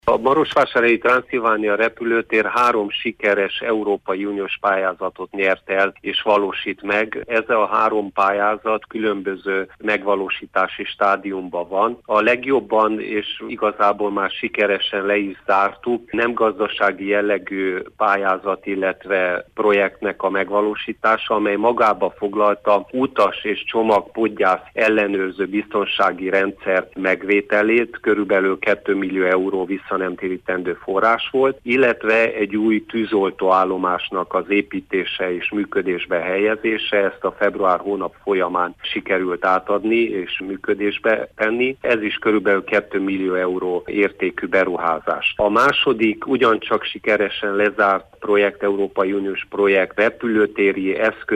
A Marosvásárhelyi Transzilvánia repülőtér 3 sikeres Európai Uniós pályázatot nyert el és valósít meg. Ez a 3 pályázat különböző megvalósítási stádiumban van. A legjobban és igazából már sikeresen le is zártuk nem gazdasági jellegű pályázat, illetve projektnek a megvalósítása, amely magába foglalta utas és csomagpodgyász ellenőrző biztonsági rendszert megvételét, körülbelül 2 millió euró visszanemtérítendő forrás volt, illetve egy új tűzoltóállomásnak az építése és működésbe helyezése, ezt a február hónap folyamán sikerült átadni és működésbe tenni. Ez is körülbelül 2 millió euró értékű beruházás. A második ugyancsak sikeresen lezárt projekt, Európai Uniós projekt repülőtéri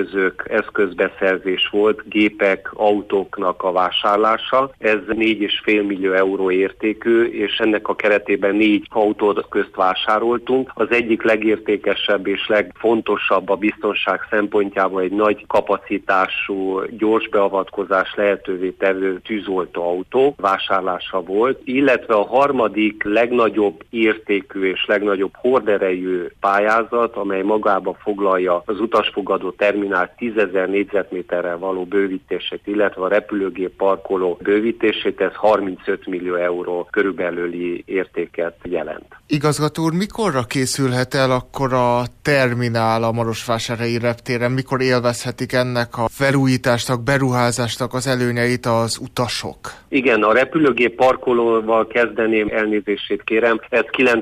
eszközbeszerzés volt, gépek, autóknak a vásárlása. Ez 4,5 millió euró értékű, és ennek a keretében 4 autót közt vásároltunk. Az egyik legértékesebb és legfontosabb a biztonság szempontjából egy nagy kapacitású, gyors beavatkozás lehetővé tevő tűzoltóautó vásárlása volt, illetve a harmadik legnagyobb értékű és legnagyobb horderejű pályázat, amely magába foglalja az utasfogadó terminál 10 000 négyzetméterrel való bővítését, illetve a repülőgép parkoló bővítését, ez 35 millió euró körülbelüli értéket jelent. Igazgató úr, mikorra készülhet el akkor a terminál a Marosvásárhelyi reptéren? Mikor élvezhetik ennek a felújításnak, beruházásnak az előnyeit az utasok? Igen, a repülőgép parkolóval kezdeném, elnézését kérem. Ez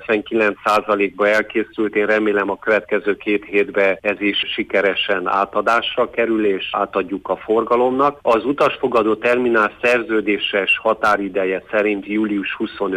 99%-ba elkészült, én remélem a következő 2 hétben ez is sikeresen átadásra kerül, és átadjuk a forgalomnak. Az utasfogadó terminál szerződéses határideje szerint július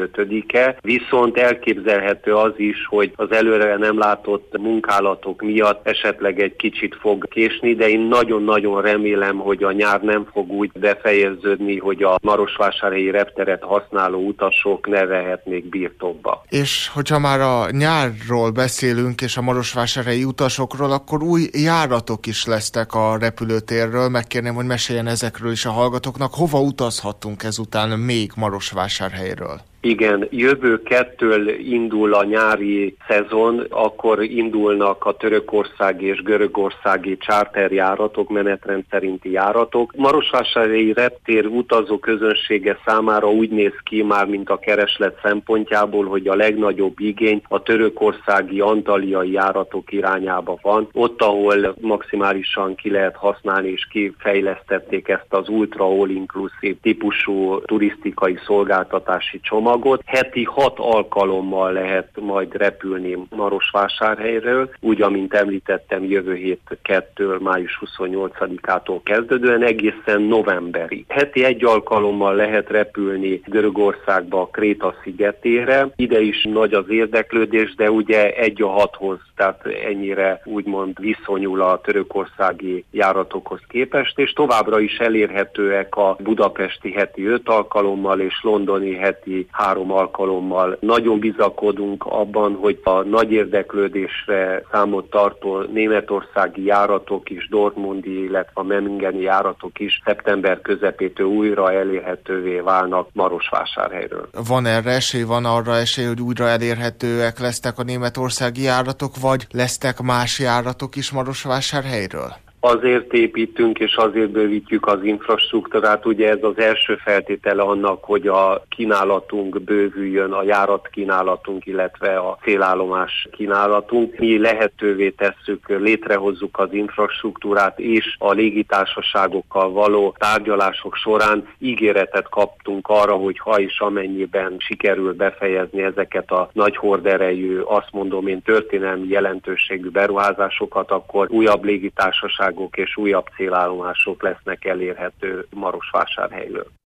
25-e, viszont elképzelhető az is, hogy az előre nem látott munkálatok miatt esetleg egy kicsit fog késni, de én nagyon-nagyon remélem, hogy a nyár nem fog úgy befejeződni, hogy a Marosvásárhelyi repteret használó utasok ne vehetnék birtokba. És hogyha már a nyárról beszélünk, és a marosvásárhelyi utasokról, akkor új járatok is lesznek a repülőtérről. Megkérném, hogy meséljen ezekről is a hallgatóknak. Hova utazhatunk ezután még Marosvásárhelyről? Igen, jövő 2-től indul a nyári szezon, akkor indulnak a törökországi és görögországi charterjáratok, menetrend szerinti járatok. Marosvásárhelyi reptér utazó közönsége számára úgy néz ki már, mint a kereslet szempontjából, hogy a legnagyobb igény a törökországi, antaliai járatok irányába van. Ott, ahol maximálisan ki lehet használni és kifejlesztették ezt az ultra all-inclusive típusú turisztikai szolgáltatási csomagot. Heti 6 alkalommal lehet majd repülni Marosvásárhelyről, úgy, amint említettem, jövő hét 2. május 28-ától kezdődően egészen novemberig. Heti 1 alkalommal lehet repülni Görögországba, Kréta szigetére. Ide is nagy az érdeklődés, de ugye 1:6-hoz, tehát ennyire úgymond viszonyul a törökországi járatokhoz képest, és továbbra is elérhetőek a budapesti heti 5 alkalommal és londoni heti 3 alkalommal. Nagyon bizakodunk abban, hogy a nagy érdeklődésre számot tartó németországi járatok is, dortmundi, illetve a memmingeni járatok is szeptember közepétől újra elérhetővé válnak Marosvásárhelyről. Van erre esély, van arra esély, hogy újra elérhetőek lesznek a németországi járatok, vagy lesznek más járatok is Marosvásárhelyről? Azért építünk és azért bővítjük az infrastruktúrát, ugye ez az első feltétele annak, hogy a kínálatunk bővüljön, a járatkínálatunk, illetve a célállomás kínálatunk. Mi lehetővé tesszük, létrehozzuk az infrastruktúrát, és a légitársaságokkal való tárgyalások során ígéretet kaptunk arra, hogy ha és amennyiben sikerül befejezni ezeket a nagy horderejű, azt mondom én, történelmi jelentőségű beruházásokat, akkor újabb légitársaságok és újabb célállomások lesznek elérhető Marosvásárhelyről.